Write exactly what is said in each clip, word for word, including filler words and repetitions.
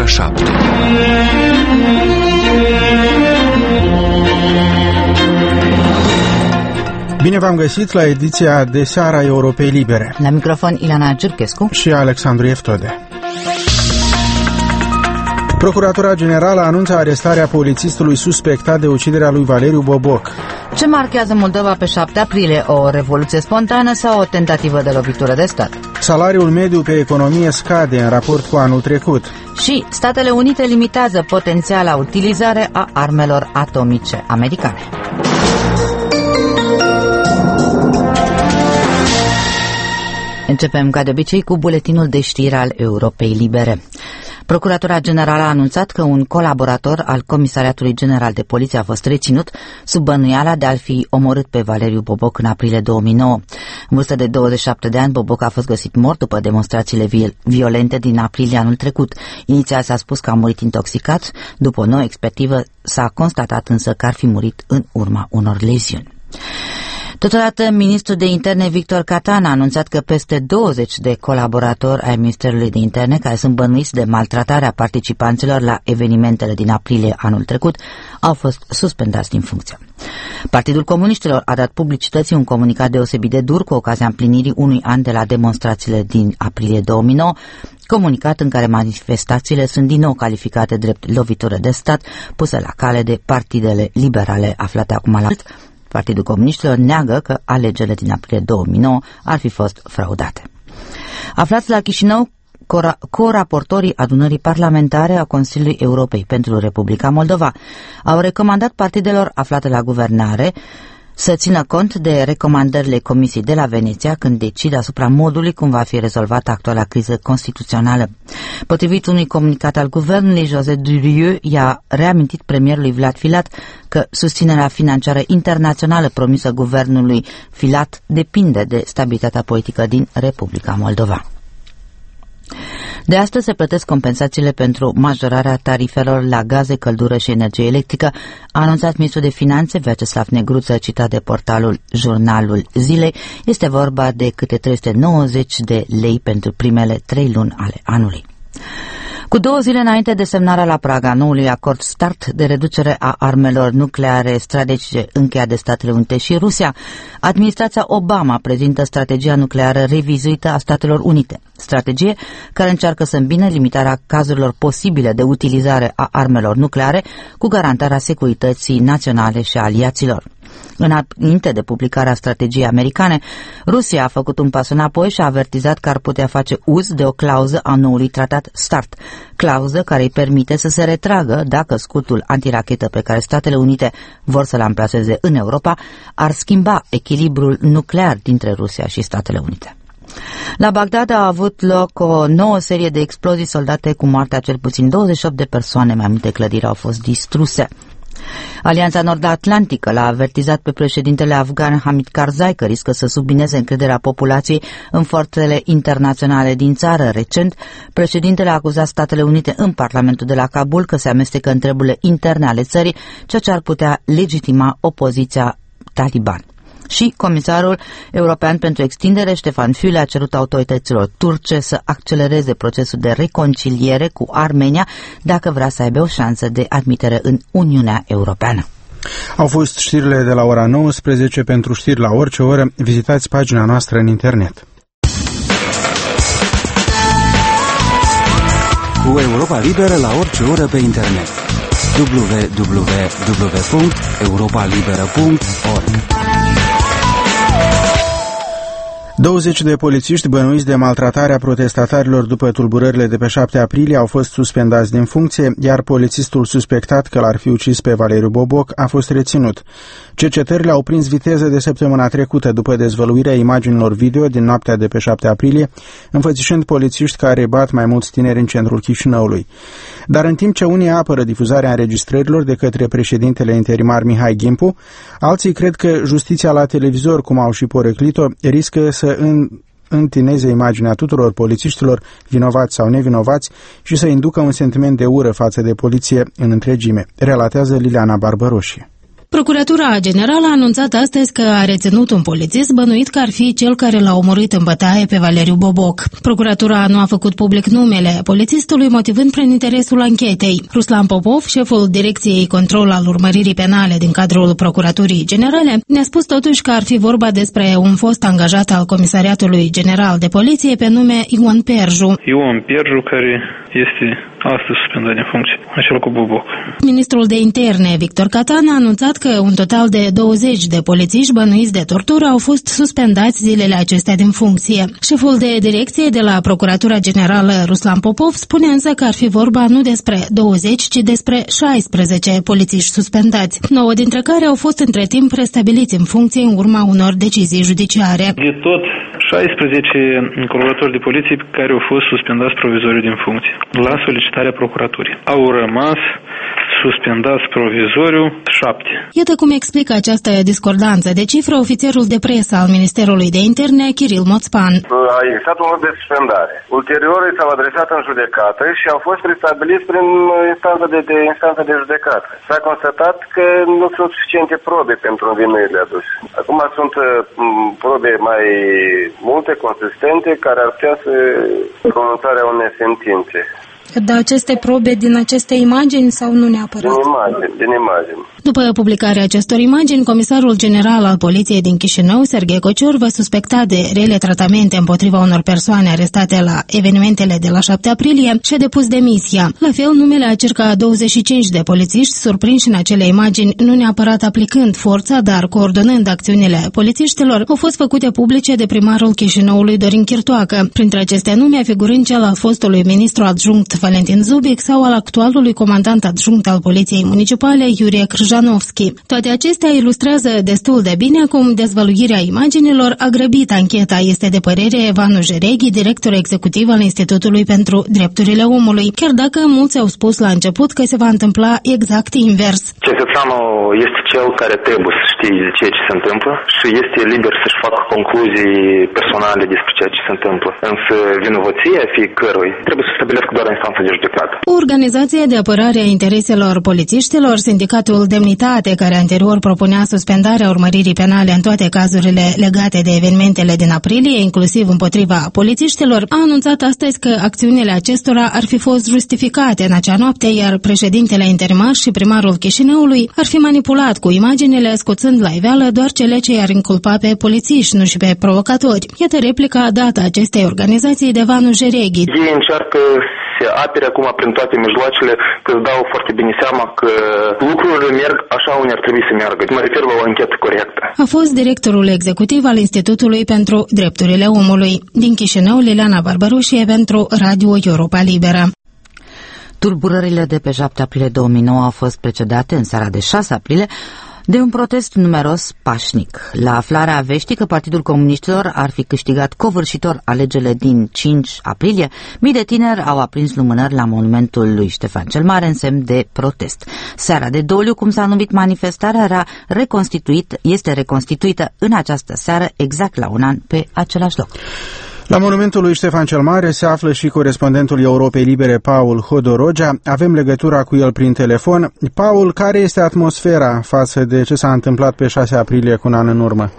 șapte. Bine v-am găsit la ediția de seară a Europei Libere. La microfon Ileana Giurchescu și Alexandru Eftode. Procuratura Generală anunță arestarea polițistului suspectat de uciderea lui Valeriu Boboc. Ce marchează Moldova pe șapte aprilie? O revoluție spontană sau o tentativă de lovitură de stat? Salariul mediu pe economie scade în raport cu anul trecut. Și Statele Unite limitează potențiala utilizare a armelor atomice americane. Începem ca de obicei cu buletinul de știri al Europei Libere. Procuratura Generală a anunțat că un colaborator al Comisariatului General de Poliție a fost reținut sub bănuiala de a fi omorât pe Valeriu Boboc în aprilie două mii nouă. În vârstă de douăzeci și șapte de ani, Boboc a fost găsit mort după demonstrațiile violente din aprilie anul trecut. Inițial s-a spus că a murit intoxicat, după o nouă expertivă s-a constatat însă că ar fi murit în urma unor leziuni. Totodată, ministrul de interne Victor Catan a anunțat că peste douăzeci de colaboratori ai Ministerului de Interne care sunt bănuiți de maltratarea participanților la evenimentele din aprilie anul trecut au fost suspendați din funcție. Partidul Comuniștilor a dat publicității un comunicat deosebit de dur cu ocazia împlinirii unui an de la demonstrațiile din aprilie două mii nouă, comunicat în care manifestațiile sunt din nou calificate drept lovitură de stat pusă la cale de partidele liberale aflate acum la alt. Partidul Comuniștilor neagă că alegerile din aprilie două mii nouă ar fi fost fraudate. Aflați la Chișinău, co-raportorii adunării parlamentare a Consiliului Europei pentru Republica Moldova au recomandat partidelor aflate la guvernare să țină cont de recomandările Comisiei de la Veneția când decide asupra modului cum va fi rezolvată actuala criză constituțională. Potrivit unui comunicat al guvernului, José Durieux i-a reamintit premierului Vlad Filat că susținerea financiară internațională promisă guvernului Filat depinde de stabilitatea politică din Republica Moldova. De astăzi se plătesc compensațiile pentru majorarea tarifelor la gaze, căldură și energie electrică, a anunțat ministrul de finanțe Vyacheslav Negruță, citat de portalul Jurnalul Zilei. Este vorba de câte trei sute nouăzeci de lei pentru primele trei luni ale anului. Cu două zile înainte de semnarea la Praga noului acord START de reducere a armelor nucleare strategice încheiat de Statele Unite și Rusia, administrația Obama prezintă strategia nucleară revizuită a Statelor Unite, strategie care încearcă să îmbine limitarea cazurilor posibile de utilizare a armelor nucleare cu garantarea securității naționale și a aliaților. Înainte de publicarea strategiei americane, Rusia a făcut un pas înapoi și a avertizat că ar putea face uz de o clauză a noului tratat START, clauză care îi permite să se retragă dacă scutul antirachetă pe care Statele Unite vor să-l amplaseze în Europa ar schimba echilibrul nuclear dintre Rusia și Statele Unite. La Bagdad a avut loc o nouă serie de explozii soldate cu moartea cel puțin douăzeci și opt de persoane, mai multe clădiri au fost distruse. Alianța Nord-Atlantică l-a avertizat pe președintele afgan Hamid Karzai că riscă să submineze încrederea populației în forțele internaționale din țară. Recent, președintele a acuzat Statele Unite în Parlamentul de la Kabul că se amestecă în treburile interne ale țării, ceea ce ar putea legitima opoziția taliban. Și comisarul european pentru extindere, Ștefan Füle, a cerut autorităților turce să accelereze procesul de reconciliere cu Armenia dacă vrea să aibă o șansă de admitere în Uniunea Europeană. Au fost știrile de la ora nouăsprezece. Pentru știri la orice oră, vizitați pagina noastră în internet. Cu Europa Liberă la orice oră pe internet. w w w punct europa liberă punct org douăzeci de polițiști bănuiți de maltratarea protestatarilor după tulburările de pe șapte aprilie au fost suspendați din funcție, iar polițistul suspectat că l-ar fi ucis pe Valeriu Boboc a fost reținut. Cercetările au prins viteză de săptămâna trecută după dezvăluirea imaginilor video din noaptea de pe șapte aprilie, înfățișând polițiști care bat mai mulți tineri în centrul Chișinăului. Dar în timp ce unii apără difuzarea înregistrărilor de către președintele interimar Mihai Gimpu, alții cred că justiția la televizor, cum au și poreclit-o, riscă să în întineze imaginea tuturor polițiștilor, vinovați sau nevinovați, și să inducă un sentiment de ură față de poliție în întregime, relatează Liliana Barbăroșie. Procuratura Generală a anunțat astăzi că a reținut un polițist bănuit că ar fi cel care l-a omorât în bătaie pe Valeriu Boboc. Procuratura nu a făcut public numele polițistului, motivând prin interesul anchetei. Ruslan Popov, șeful Direcției Control al Urmăririi Penale din cadrul Procuraturii Generale, ne-a spus totuși că ar fi vorba despre un fost angajat al Comisariatului General de Poliție pe nume Ion Perju. Ion Perju, care este astăzi suspendat din funcție, acel cu Boboc. Ministrul de Interne, Victor Catan, a anunțat că un total de douăzeci de polițiști bănuiți de tortură au fost suspendați zilele acestea din funcție. Șeful de direcție de la Procuratura Generală, Ruslan Popov, spune însă că ar fi vorba nu despre douăzeci, ci despre șaisprezece polițiști suspendați, nouă dintre care au fost între timp restabiliți în funcție în urma unor decizii judiciare. De tot șaisprezece colaboratori de poliție care au fost suspendați provizoriu din funcție la solicitarea procuraturii. Au rămas suspendați provizoriu șapte. Iată cum explică această discordanță de cifră ofițerul de presă al Ministerului de Interne, Kiril Moțpan. A existat un loc de suspendare. Ulterior s-au adresat în judecată și au fost restabiliți prin instanță de, de, instanță de judecată. S-a constatat că nu sunt suficiente probe pentru învinuirile aduse. Acum sunt probe mai multe, consistente, care ar putea să pronunțarea unei sentințe. Dar aceste probe din aceste imagini sau nu neapărat? Din imagini, din imagini. După publicarea acestor imagini, comisarul general al Poliției din Chișinău, Serghei Cocior, vă suspecta de rele tratamente împotriva unor persoane arestate la evenimentele de la șapte aprilie și a depus demisia. La fel, numele a circa douăzeci și cinci de polițiști surprinși în acele imagini, nu neapărat aplicând forța, dar coordonând acțiunile polițiștilor, au fost făcute publice de primarul Chișinăului, Dorin Chirtoacă. Printre aceste nume figurând cel al fostului ministru adjunct Valentin Zubic sau al actualului comandant adjunct al Poliției Municipale, Iurie Krjanovski. Toate acestea ilustrează destul de bine cum dezvăluirea imaginilor a grăbit ancheta, este de părere Vanu Jereghi, director executiv al Institutului pentru Drepturile Omului, chiar dacă mulți au spus la început că se va întâmpla exact invers. Cetățeanul este cel care trebuie să știe de ceea ce se întâmplă și este liber să-și facă concluzii personale despre ceea ce se întâmplă. Însă vinovăția fiecărui trebuie să stabilească doar instanța de judecată. O organizație de apărare a intereselor polițiștilor, Sindicatul Demnitate, care anterior propunea suspendarea urmăririi penale în toate cazurile legate de evenimentele din aprilie, inclusiv împotriva polițiștilor, a anunțat astăzi că acțiunile acestora ar fi fost justificate în acea noapte, iar președintele interimar și primarul Chișinăului ar fi manipulat cu imaginile, scoțând la iveală doar cele ce i-ar inculpa pe polițiști, nu și pe provocatori. Iată replica dată acestei organizații de Vanu Jereghi. Ei încearcă se apere acum prin toate mijloacele, că îți dau foarte bine seama că lucrurile merg așa unde ar trebui să meargă. Mă refer la o anchetă corectă. A fost directorul executiv al Institutului pentru Drepturile Omului. Din Chișinău, Liliana Barbarușie pentru Radio Europa Liberă. Tulburările de pe șapte aprilie două mii nouă au fost precedate în seara de șase aprilie de un protest numeros pașnic. La aflarea veștii că Partidul Comuniștilor ar fi câștigat covârșitor alegerile din cinci aprilie, mii de tineri au aprins lumânări la monumentul lui Ștefan cel Mare în semn de protest. Seara de doliu, cum s-a numit manifestarea, era reconstituit, este reconstituită în această seară, exact la un an, pe același loc. La monumentul lui Ștefan cel Mare se află și corespondentul Europei Libere, Paul Hodorogea. Avem legătura cu el prin telefon. Paul, care este atmosfera față de ce s-a întâmplat pe șase aprilie cu un an în urmă?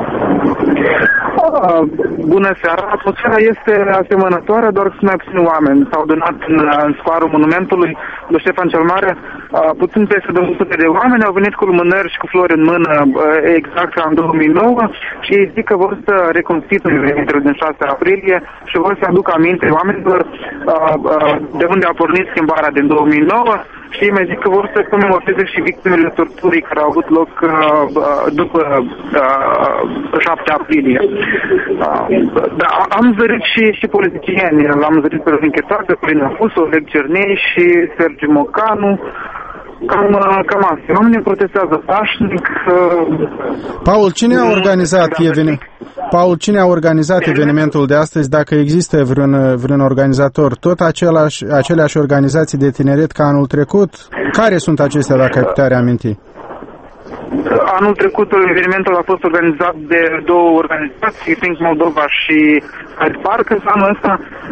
Bună seara! Atmosfera este asemănătoare, doar că mai puțini oameni s-au adunat în, în scoarul monumentului lui Ștefan cel Mare. Puțin peste două sute de oameni au venit cu lumânări și cu flori în mână, exact ca în două mii nouă, și ei zic că vor să reconstituie evenimentele din șase aprilie și vor să aducă aminte oamenilor de unde a pornit schimbarea din două mii nouă. Și mai zic că vor să comemoreze și victimele torturii care au avut loc uh, după uh, șapte aprilie. Uh, da, am zărit și, și politicieni. L-am zărit pe Răzvin Chirtoacă, pe Lina Fusu, Oleg Cernei și Sergiu Mocanu. Cam, cam asta. Oamenii protestează pașnic. Uh, Paul, cine a organizat evenimentul? Paul, cine a organizat evenimentul de astăzi, dacă există vreun, vreun organizator? Tot același, aceleași organizații de tineret ca anul trecut? Care sunt acestea, dacă ai putea reaminti? Anul trecut evenimentul a fost organizat de două organizații, Think Moldova și Hyde Park. Anul ăsta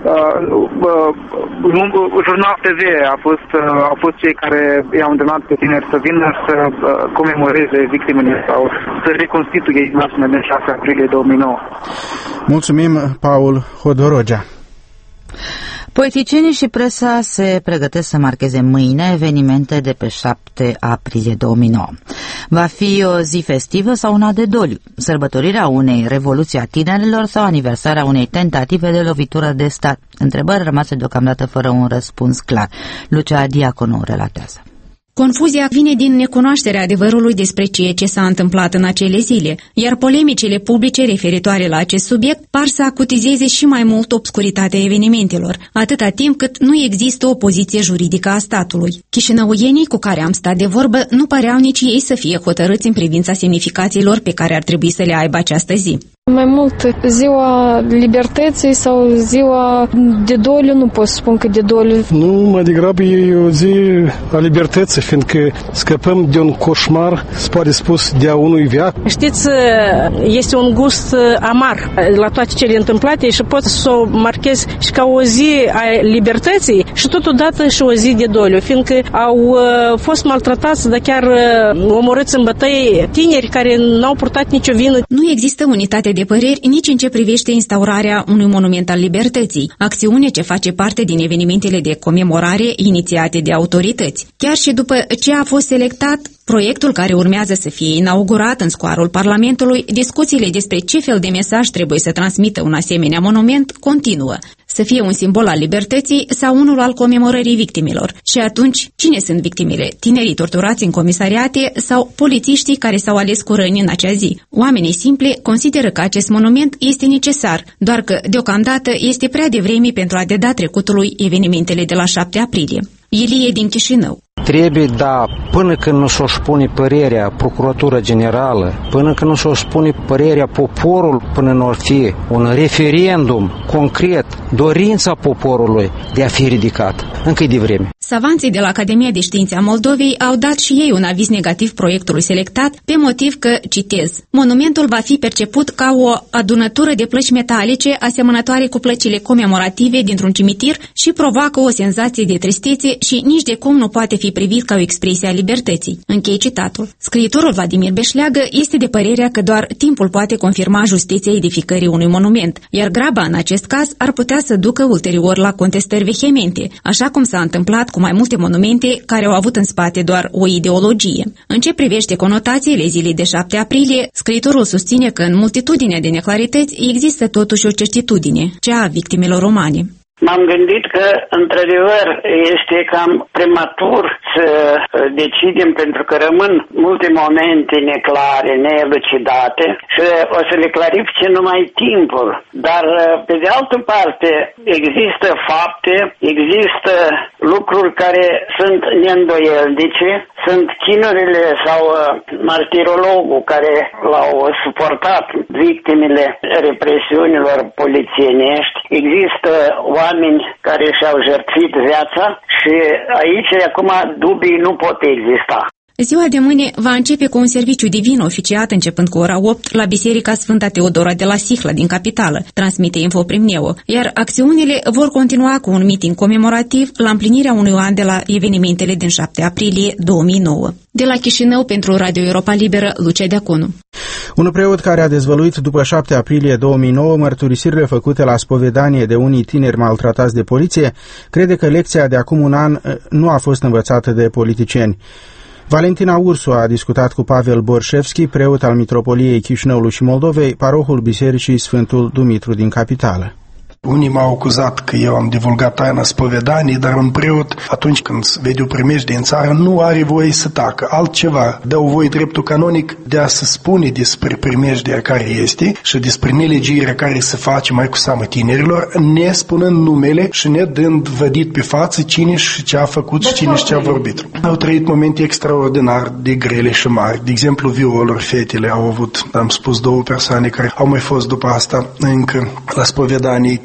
uh, uh, Jurnal T V a fost, uh, au fost cei care i-au îndemnat pe tineri să vină să uh, comemoreze victimele sau să reconstituie imaginea din șase aprilie două mii nouă. Mulțumim, Paul Hodorogea. Politicienii și presa se pregătesc să marcheze mâine evenimente de pe șapte aprilie două mii nouă. Va fi o zi festivă sau una de doliu, sărbătorirea unei revoluții a tinerilor sau aniversarea unei tentative de lovitură de stat? Întrebări rămase deocamdată fără un răspuns clar. Lucia Diaconu relatează. Confuzia vine din necunoașterea adevărului despre ceea ce s-a întâmplat în acele zile, iar polemicile publice referitoare la acest subiect par să acutizeze și mai mult obscuritatea evenimentelor, atâta timp cât nu există o poziție juridică a statului. Chișinăuienii cu care am stat de vorbă nu păreau nici ei să fie hotărâți în privința semnificațiilor pe care ar trebui să le aibă această zi. Mai mult ziua libertății sau ziua de doliu, nu pot să spun că de doliu. Nu, mai degrabă e o zi a libertății, fiindcă scăpăm de un coșmar, se poate spus, de a unui viac. Știți, este un gust amar la toate cele întâmplate și pot să o marchez și ca o zi a libertății și totodată și o zi de doliu, fiindcă au fost maltratați, dar chiar omorâți în bătăi tineri care n-au purtat nicio vină. Nu există unitate de păreri nici în ce privește instaurarea unui monument al libertății, acțiune ce face parte din evenimentele de comemorare inițiate de autorități. Chiar și după ce a fost selectat proiectul care urmează să fie inaugurat în scoarul Parlamentului, discuțiile despre ce fel de mesaj trebuie să transmită un asemenea monument continuă. Să fie un simbol al libertății sau unul al comemorării victimelor. Și atunci, cine sunt victimele? Tinerii torturați în comisariate sau polițiștii care s-au ales cu răni în acea zi? Oamenii simpli consideră că acest monument este necesar, doar că, deocamdată, este prea devreme pentru a deda trecutului evenimentele de la șapte aprilie. Ilie din Chișinău. Trebuie, da, până când nu și-o spune părerea Procuratura Generală, până când nu și-o spune părerea poporul, până nu ar fi un referendum concret, dorința poporului de a fi ridicat. Încă e de vreme. Savanții de la Academia de Științe a Moldovei au dat și ei un aviz negativ proiectului selectat, pe motiv că, citez, monumentul va fi perceput ca o adunătură de plăci metalice asemănătoare cu plăcile comemorative dintr-un cimitir și provoacă o senzație de tristețe și nici de cum nu poate fi privit ca o expresie a libertății. Închei citatul. Scriitorul Vladimir Beșleagă este de părerea că doar timpul poate confirma justiția edificării unui monument, iar graba în acest caz ar putea să ducă ulterior la contestări vehemente, așa cum s-a întâmplat cu mai multe monumente care au avut în spate doar o ideologie. În ce privește conotațiile zilei de șapte aprilie, scriitorul susține că în multitudinea de neclarități există totuși o certitudine, cea a victimelor romane. M-am gândit că, într-adevăr, este cam prematur să decidem, pentru că rămân multe momente neclare, neelucidate și o să le clarifice numai timpul. Dar, pe de altă parte, există fapte, există lucruri care sunt neîndoielnice, sunt chinurile sau martirologul care l-au suportat victimele represiunilor polițienești. Există oameni care și-au jertfit viața și aici acum dubii nu pot exista. Ziua de mâine va începe cu un serviciu divin oficiat începând cu ora opt la Biserica Sfânta Teodora de la Sihla din capitală, transmite Infoprim Neo, iar acțiunile vor continua cu un miting comemorativ la împlinirea unui an de la evenimentele din șapte aprilie două mii nouă. De la Chișinău pentru Radio Europa Liberă, Lucia Deaconu. Un preot care a dezvăluit după șapte aprilie două mii nouă mărturisirile făcute la spovedanie de unii tineri maltratați de poliție, crede că lecția de acum un an nu a fost învățată de politicieni. Valentina Ursu a discutat cu Pavel Borșevski, preot al Mitropoliei Chișinăului și Moldovei, parohul Bisericii Sfântul Dumitru din capitală. Unii m-au acuzat că eu am divulgat taina spovedanii, dar un preot, atunci când vede o primejdie în țară, nu are voie să tacă. Altceva, dă o voie dreptul canonic de a se spune despre primejdia care este și despre nelegirea care se face mai cu seamă tinerilor, ne spunând numele și ne dând vădit pe față cine și ce a făcut și cine și ce a vorbit. Au trăit momente extraordinar de grele și mari. De exemplu, violuri, fetele au avut, am spus, două persoane care au mai fost după asta încă la spovedanie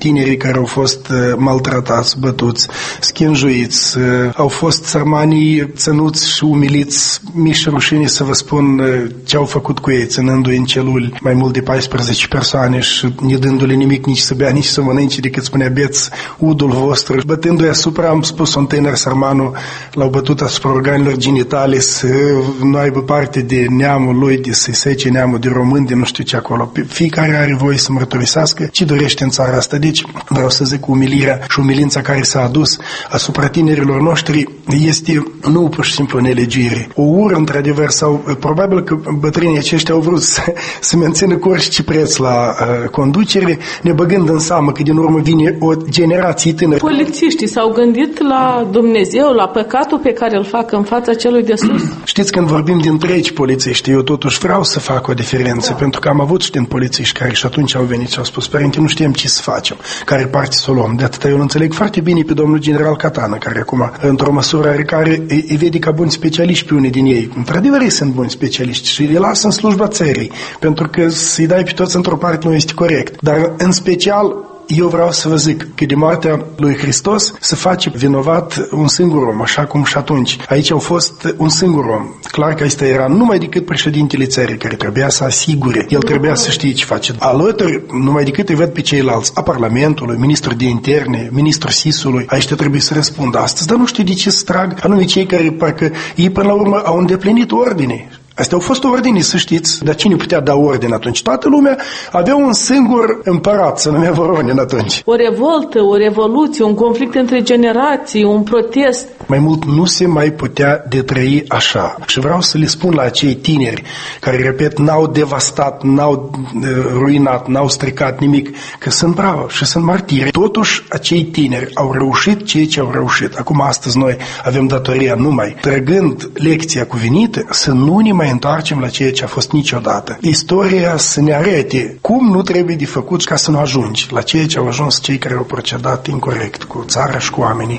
tinerii care au fost maltratați, bătuți, schinjuiți, au fost sărmanii ținuți și umiliți. Mi-și rușine să vă spun ce au făcut cu ei, ținându-i în celuli mai mult de paisprezece persoane și ne dându-le nimic, nici să bea, nici să mănânce, decât spunea beți udul vostru. Bătându-i asupra, am spus, un tânăr sărmanul l-au bătut asupra organelor genitale să nu aibă parte de neamul lui, de să-i sece neamul de român, de nu știu ce acolo. Fiecare are voie să mărturisească ce dorește în țara asta. Deci vreau să zic, umilirea și umilința care s-a adus asupra tinerilor noștri este nu pur și simplu nelegire. O ură, într-adevăr, sau probabil că bătrânii aceștia au vrut să, să mențină cu orice preț la uh, conducere, ne băgând în seamă că din urmă vine o generație tânără. Polițiștii s-au gândit la Dumnezeu, la păcatul pe care îl fac în fața celui de sus. Știți, când vorbim de întregi polițiști, eu totuși vreau să fac o diferență, da. Pentru că am avut și din polițiști care și atunci au venit și au spus, părinte, nu știam ce să facem, care parte să o luăm. De atâta eu îl înțeleg foarte bine pe domnul general Catană, care acum, într-o măsură are care îi vede ca buni specialiști pe unii din ei. Într-adevăr, ei sunt buni specialiști și îi lasă în slujba țării, pentru că să-i dai pe toți într-o parte nu este corect. Dar, în special, eu vreau să vă zic că de moartea lui Hristos se face vinovat un singur om, așa cum și atunci. Aici au fost un singur om. Clar că ăsta era numai decât președintele țării, care trebuia să asigure. El trebuia să știe ce face. Alături, numai decât îi văd pe ceilalți, a Parlamentului, ministrul de interne, ministrul S I S-ului, aici trebuie să răspundă astăzi, dar nu știu de ce să trag anume cei care parcă ei până la urmă au îndeplinit ordine. Astea au fost ordine, să știți, dar cine putea da ordine atunci? Toată lumea avea un singur împărat, să numea Voronin atunci. O revoltă, o revoluție, un conflict între generații, un protest. Mai mult nu se mai putea de trăi așa. Și vreau să le spun la acei tineri care, repet, n-au devastat, n-au ruinat, n-au stricat nimic, că sunt bravo și sunt martiri. Totuși, acei tineri au reușit ceea ce au reușit. Acum, astăzi, noi avem datoria numai, trăgând lecția cuvenită, să nu ne mai întoarcem la ceea ce a fost niciodată. Istoria să ne arete cum nu trebuie de făcut ca să nu ajungi la ceea ce au ajuns cei care au procedat incorect cu țara și cu oamenii.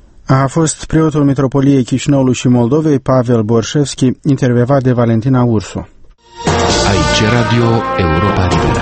A fost preotul Mitropoliei Chișinăului și Moldovei, Pavel Borșevski, intervievat de Valentina Ursu. Aici Radio Europa Liberă.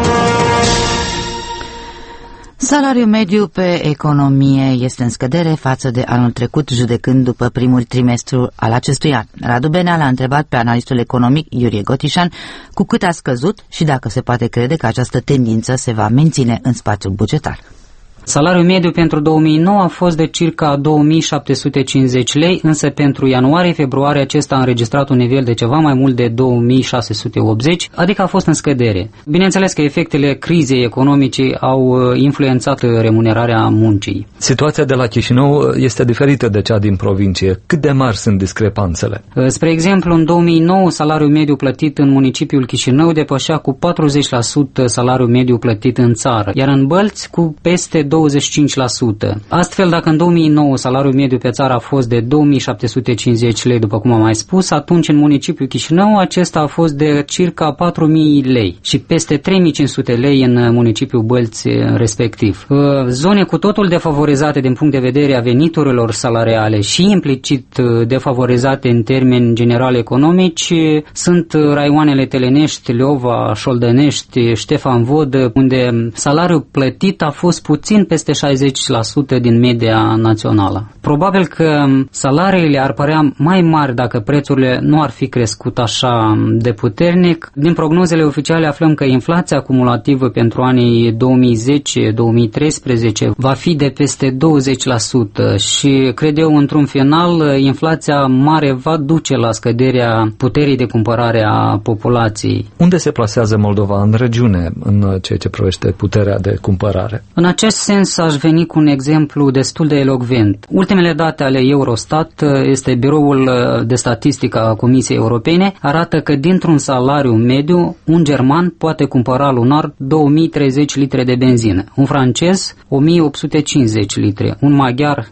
Salariul mediu pe economie este în scădere față de anul trecut, judecând după primul trimestru al acestui an. Radu Benea l-a întrebat pe analistul economic Iurie Gotișan cu cât a scăzut și dacă se poate crede că această tendință se va menține în spațiul bugetar. Salariul mediu pentru două mii nouă a fost de circa două mii șapte sute cincizeci lei, însă pentru ianuarie-februarie acesta a înregistrat un nivel de ceva mai mult de două mii șase sute optzeci, adică a fost în scădere. Bineînțeles că efectele crizei economice au influențat remunerarea muncii. Situația de la Chișinău este diferită de cea din provincie. Cât de mari sunt discrepanțele? Spre exemplu, în două mii nouă salariul mediu plătit în municipiul Chișinău depășea cu patruzeci la sută salariul mediu plătit în țară, iar în Bălți cu peste douăzeci și cinci la sută. Astfel, dacă în două mii nouă salariul mediu pe țară a fost de două mii șapte sute cincizeci lei, după cum am mai spus, atunci în municipiul Chișinău acesta a fost de circa patru mii lei și peste trei mii cinci sute lei în municipiul Bălți respectiv. Zone cu totul defavorizate din punct de vedere a veniturilor salariale și implicit defavorizate în termeni general economici sunt raioanele Telenești, Leova, Șoldănești, Ștefan Vodă, unde salariul plătit a fost puțin peste șaizeci la sută din media națională. Probabil că salariile ar părea mai mari dacă prețurile nu ar fi crescut așa de puternic. Din prognozele oficiale aflăm că inflația cumulativă pentru anii două mii zece două mii treisprezece va fi de peste douăzeci la sută și cred eu într-un final inflația mare va duce la scăderea puterii de cumpărare a populației. Unde se plasează Moldova în regiune în ceea ce privește puterea de cumpărare? În acest sens aș veni cu un exemplu destul de elocvent. Ultimele date ale Eurostat, este biroul de statistică a Comisiei Europene, arată că dintr-un salariu mediu, un german poate cumpăra lunar două mii treizeci litri de benzină, un francez o mie opt sute cincizeci litri, un maghiar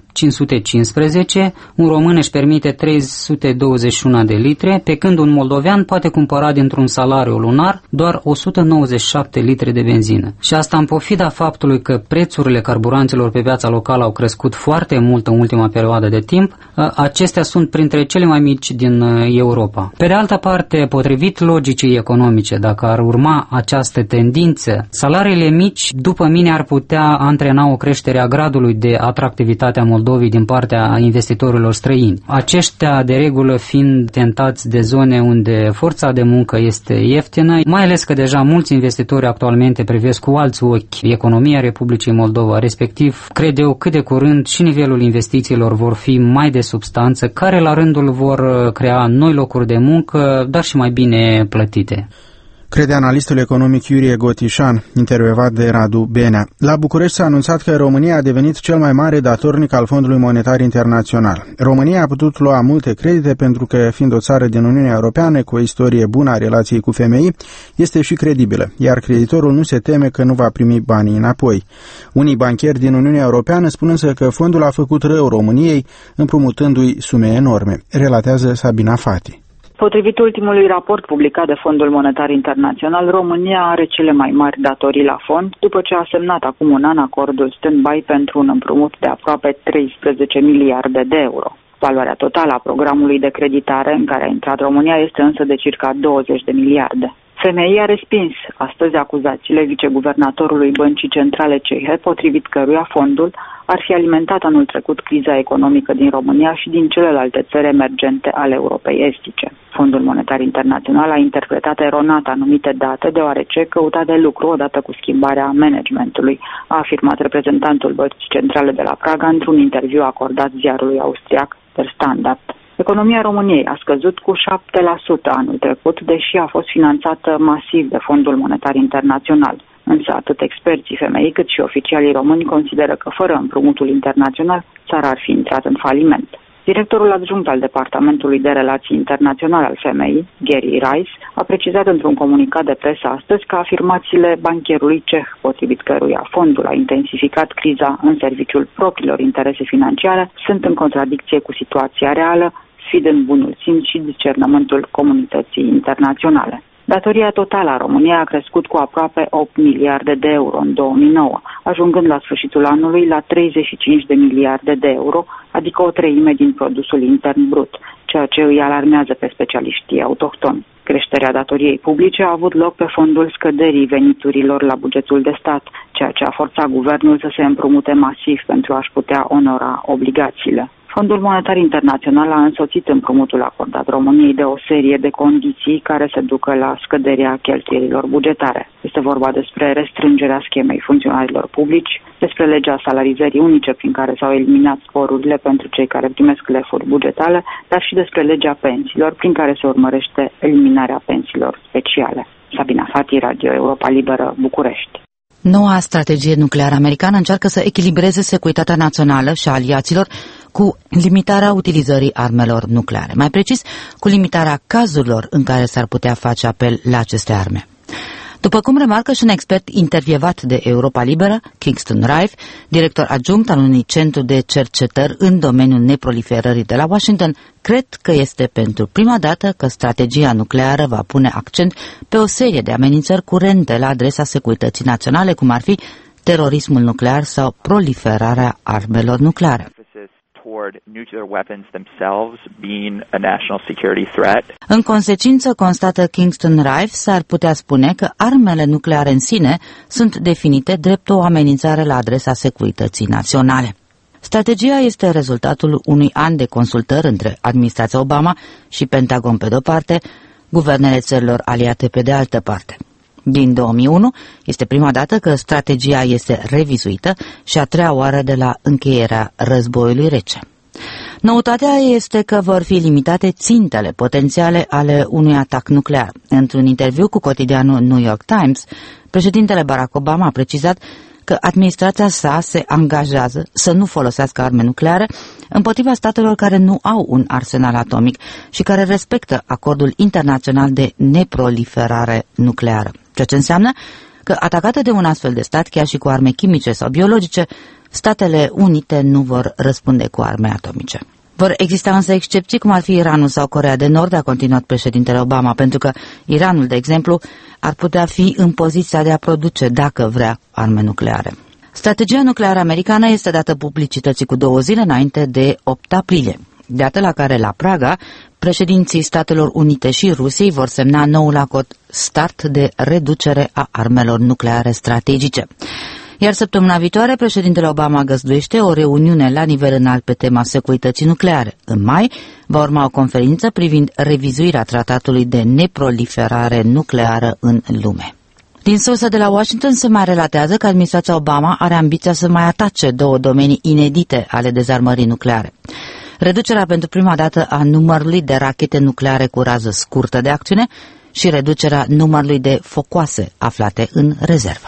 cinci sute cincisprezece, un român își permite trei sute douăzeci și unu de litri, pe când un moldovean poate cumpăra dintr-un salariu lunar doar o sută nouăzeci și șapte litri de benzină. Și asta în pofida faptului că prețurile carburanților pe piața locală au crescut foarte mult în ultima perioadă de timp, acestea sunt printre cele mai mici din Europa. Pe de altă parte, potrivit logicii economice, dacă ar urma această tendință, salariile mici, după mine, ar putea antrena o creștere a gradului de atractivitate a Moldovei din partea investitorilor străini. Aceștia, de regulă, fiind tentați de zone unde forța de muncă este ieftină, mai ales că deja mulți investitori actualmente privesc cu alți ochi economia Republicii Moldova, respectiv, cred eu, cât de curând și nivelul investițiilor vor fi mai de substanță, care la rândul vor crea noi locuri de muncă, dar și mai bine plătite. Crede analistul economic Iurie Gotișan, intervievat de Radu Benea. La București s-a anunțat că România a devenit cel mai mare datornic al Fondului Monetar Internațional. România a putut lua multe credite pentru că, fiind o țară din Uniunea Europeană cu o istorie bună a relației cu F M I, este și credibilă, iar creditorul nu se teme că nu va primi banii înapoi. Unii bancheri din Uniunea Europeană spun însă că fondul a făcut rău României, împrumutându-i sume enorme, relatează Sabina Fati. Potrivit ultimului raport publicat de Fondul Monetar Internațional, România are cele mai mari datorii la fond, după ce a semnat acum un an acordul stand-by pentru un împrumut de aproape treisprezece miliarde de euro. Valoarea totală a programului de creditare în care a intrat România este însă de circa douăzeci de miliarde. F M I a respins astăzi acuzațiile viceguvernatorului Băncii Centrale Cehe, potrivit căruia fondul ar fi alimentat anul trecut criza economică din România și din celelalte țări emergente ale Europei Estice. Fondul Monetar Internațional a interpretat eronat anumite date, deoarece căuta de lucru odată cu schimbarea managementului, a afirmat reprezentantul Băncii Centrale de la Praga într-un interviu acordat ziarului austriac Der Standard. Economia României a scăzut cu șapte la sută anul trecut, deși a fost finanțată masiv de Fondul Monetar Internațional. Însă atât experții F M I cât și oficialii români consideră că fără împrumutul internațional, țara ar fi intrat în faliment. Directorul adjunct al Departamentului de Relații Internaționale al F M I, Gary Rice, a precizat într-un comunicat de presă astăzi că afirmațiile bancherului ceh, potrivit căruia fondul a intensificat criza în serviciul propriilor interese financiare, sunt în contradicție cu situația reală, sfidând bunul simț și discernământul comunității internaționale. Datoria totală a României a crescut cu aproape opt miliarde de euro în două mii nouă, ajungând la sfârșitul anului la treizeci și cinci de miliarde de euro, adică o treime din produsul intern brut, ceea ce îi alarmează pe specialiștii autohtoni. Creșterea datoriei publice a avut loc pe fondul scăderii veniturilor la bugetul de stat, ceea ce a forțat guvernul să se împrumute masiv pentru a-și putea onora obligațiile. Fondul Monetar Internațional a însoțit împrumutul acordat României de o serie de condiții care se ducă la scăderea cheltuielilor bugetare. Este vorba despre restrângerea schemei funcționarilor publici, despre legea salarizării unice prin care s-au eliminat sporurile pentru cei care primesc lefuri bugetale, dar și despre legea pensiilor prin care se urmărește eliminarea pensiilor speciale. Sabina Fati, Radio Europa Liberă, București. Noua strategie nucleară americană încearcă să echilibreze securitatea națională și a aliaților cu limitarea utilizării armelor nucleare, mai precis cu limitarea cazurilor în care s-ar putea face apel la aceste arme. După cum remarcă și un expert intervievat de Europa Liberă, Kingston Rife, director adjunct al unui centru de cercetări în domeniul neproliferării de la Washington, cred că este pentru prima dată că strategia nucleară va pune accent pe o serie de amenințări curente la adresa securității naționale, cum ar fi terorismul nuclear sau proliferarea armelor nucleare. În consecință, constată Kingston Rife, s-ar putea spune că armele nucleare în sine sunt definite drept o amenințare la adresa securității naționale. Strategia este rezultatul unui an de consultări între administrația Obama și Pentagon pe de-o parte, guvernele țărilor aliate pe de altă parte. Din două mii unu este prima dată că strategia este revizuită și a treia oară de la încheierea războiului rece. Noutatea este că vor fi limitate țintele potențiale ale unui atac nuclear. Într-un interviu cu cotidianul New York Times, președintele Barack Obama a precizat că administrația sa se angajează să nu folosească arme nucleare împotriva statelor care nu au un arsenal atomic și care respectă acordul internațional de neproliferare nucleară, ceea ce înseamnă că atacate de un astfel de stat, chiar și cu arme chimice sau biologice, Statele Unite nu vor răspunde cu arme atomice. Vor exista însă excepții, cum ar fi Iranul sau Coreea de Nord, a continuat președintele Obama, pentru că Iranul, de exemplu, ar putea fi în poziția de a produce, dacă vrea, arme nucleare. Strategia nucleară americană este dată publicității cu două zile înainte de opt aprilie, dată la care la Praga președinții Statelor Unite și Rusiei vor semna noul acord START de reducere a armelor nucleare strategice. Iar săptămâna viitoare, președintele Obama găzduiește o reuniune la nivel înalt pe tema securității nucleare. În mai va urma o conferință privind revizuirea tratatului de neproliferare nucleară în lume. Din surse de la Washington se mai relatează că administrația Obama are ambiția să mai atace două domenii inedite ale dezarmării nucleare. Reducerea pentru prima dată a numărului de rachete nucleare cu rază scurtă de acțiune și reducerea numărului de focoase aflate în rezervă.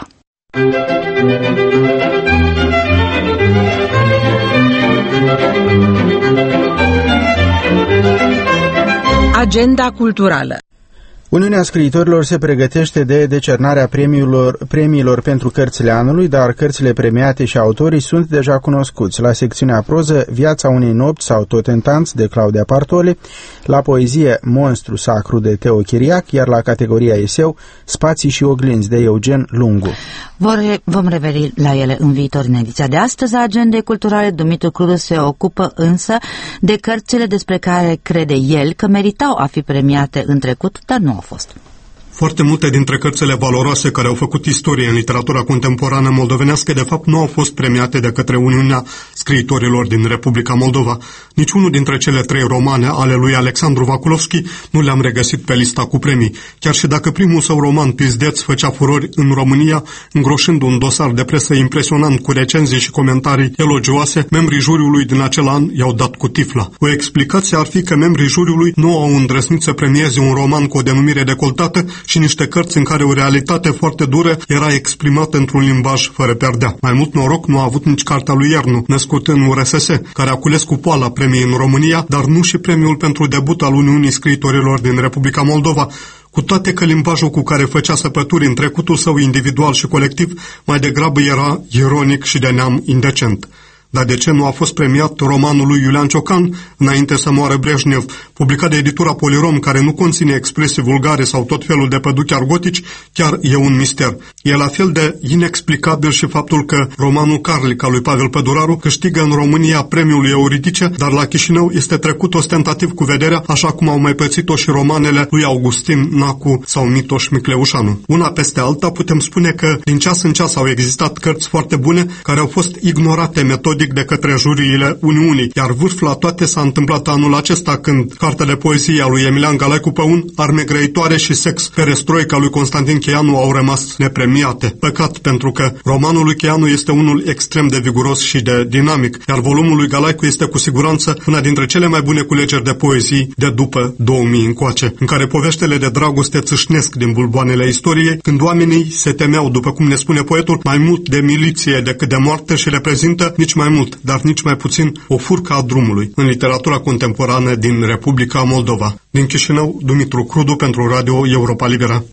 Agenda culturală. Uniunea Scriitorilor se pregătește de decernarea premiilor, premiilor pentru cărțile anului, dar cărțile premiate și autorii sunt deja cunoscuți. La secțiunea proză, Viața unei nopți sau Totentanți de Claudia Partoli, la poezie Monstru Sacru de Teo Chiriac, iar la categoria eseu Spații și oglinzi de Eugen Lungu. Vor, vom reveni la ele în viitor. În ediția de astăzi a Agendei Culturale, Dumitru Crudu se ocupă însă de cărțile despre care crede el că meritau a fi premiate în trecut, dar nu au fost. Foarte multe dintre cărțile valoroase care au făcut istorie în literatura contemporană moldovenească, de fapt, nu au fost premiate de către Uniunea Scriitorilor din Republica Moldova. Niciunul dintre cele trei romane ale lui Alexandru Vaculovski nu le-am regăsit pe lista cu premii. Chiar și dacă primul său roman, Pizdeț, făcea furori în România, îngroșând un dosar de presă impresionant cu recenzii și comentarii elogioase, membrii juriului din acel an i-au dat cu tifla. O explicație ar fi că membrii juriului nu au îndrăznit să premieze un roman cu o denumire decoltată și niște cărți în care o realitate foarte dură era exprimată într-un limbaj fără perdea. Mai mult noroc nu a avut nici cartea lui Iernu, născut în U R S S, care a cules cu poala premii în România, dar nu și premiul pentru debut al Uniunii Scriitorilor din Republica Moldova, cu toate că limbajul cu care făcea săpături în trecutul său individual și colectiv mai degrabă era ironic și de neam indecent. Dar de ce nu a fost premiat romanul lui Iulian Ciocan, Înainte să moară Brejnev, publicat de editura Polirom, care nu conține expresii vulgare sau tot felul de păduchi argotici, chiar e un mister. E la fel de inexplicabil și faptul că romanul Carlic al lui Pavel Păduraru câștigă în România premiul Euridice, dar la Chișinău este trecut ostentativ cu vederea, așa cum au mai pățit-o și romanele lui Augustin Nacu sau Mitoș Micleușanu. Una peste alta putem spune că din ceas în ceas au existat cărți foarte bune care au fost ignorate metodic de către juriile Uniunii, iar vârf la toate s-a întâmplat anul acesta când cartele poeziei a lui Emilian Galaicu Păun, Arme grăitoare și Sex perestroica lui Constantin Cheianu au rămas nepremiate. Păcat, pentru că romanul lui Cheianu este unul extrem de viguros și de dinamic, iar volumul lui Galaicu este cu siguranță una dintre cele mai bune culegeri de poezii de după două mii încoace, în care poveștile de dragoste țâșnesc din bulboanele istoriei, când oamenii se temeau, după cum ne spune poetul, mai mult de miliție decât de moarte și reprezintă nici mai mult, dar nici mai puțin o furcă a drumului în literatura contemporană din Republica Moldova. Din Chișinău, Dumitru Crudu pentru Radio Europa Libera.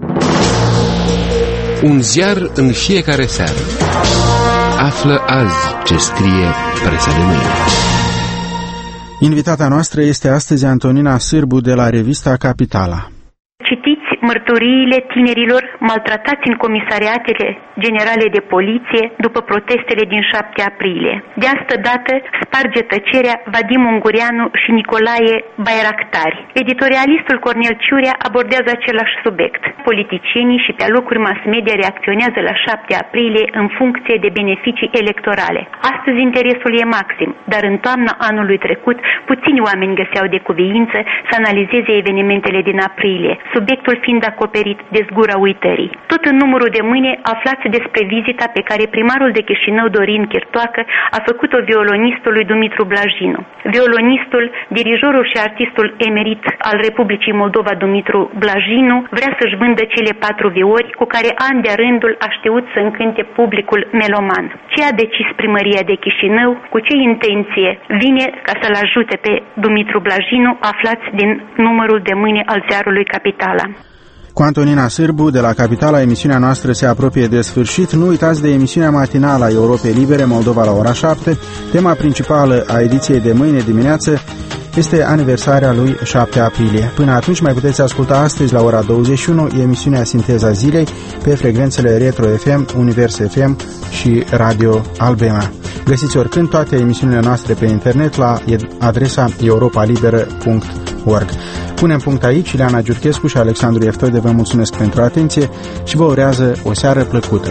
Un ziar în fiecare seară. Află azi ce scrie presa de mâine. Invitata noastră este astăzi Antonina Sârbu de la revista Capitala. Citiți mărturiile tinerilor maltratați în comisariatele generale de poliție după protestele din șapte aprilie. De asta dată sparge tăcerea Vadim Ungureanu și Nicolae Bairactari. Editorialistul Cornel Ciurea abordează același subiect. Politicienii și pe alocuri mass media reacționează la șapte aprilie în funcție de beneficii electorale. Astăzi interesul e maxim, dar în toamna anului trecut puțini oameni găseau de cuviință să analizeze evenimentele din aprilie, subiectul fiind acoperit de zgura uitării. Tot în numărul de mâine aflați despre vizita pe care primarul de Chișinău, Dorin Chirtoacă, a făcut-o violonistului Dumitru Blajinu. Violonistul, dirijorul și artistul emerit al Republicii Moldova, Dumitru Blajinu, vrea să-și vândă cele patru viori cu care an de rândul a știut să încânte publicul meloman. Ce a decis primăria de Chișinău, cu ce intenție vine ca să-l ajute pe Dumitru Blajinu, aflați din numărul de mâine al ziarului Capitala. Cu Antonina Sârbu, de la Capitala, emisiunea noastră se apropie de sfârșit. Nu uitați de emisiunea matinală a Europei Libere, Moldova la ora șapte. Tema principală a ediției de mâine dimineață este aniversarea lui șapte aprilie. Până atunci mai puteți asculta astăzi la ora douăzeci și unu emisiunea Sinteza Zilei pe frecvențele Retro F M, Univers F M și Radio Albema. Găsiți oricând toate emisiunile noastre pe internet la adresa europa liberă punct org. Punem punct aici. Ileana Giurchescu și Alexandru Eftode vă mulțumesc pentru atenție și vă urează o seară plăcută.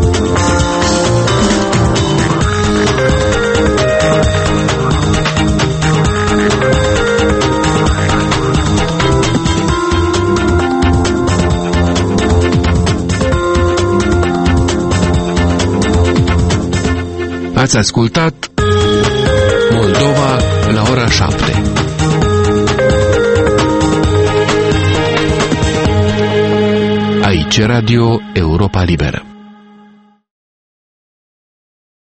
Ați ascultat Moldova la ora șapte. Aici Radio Europa Liberă.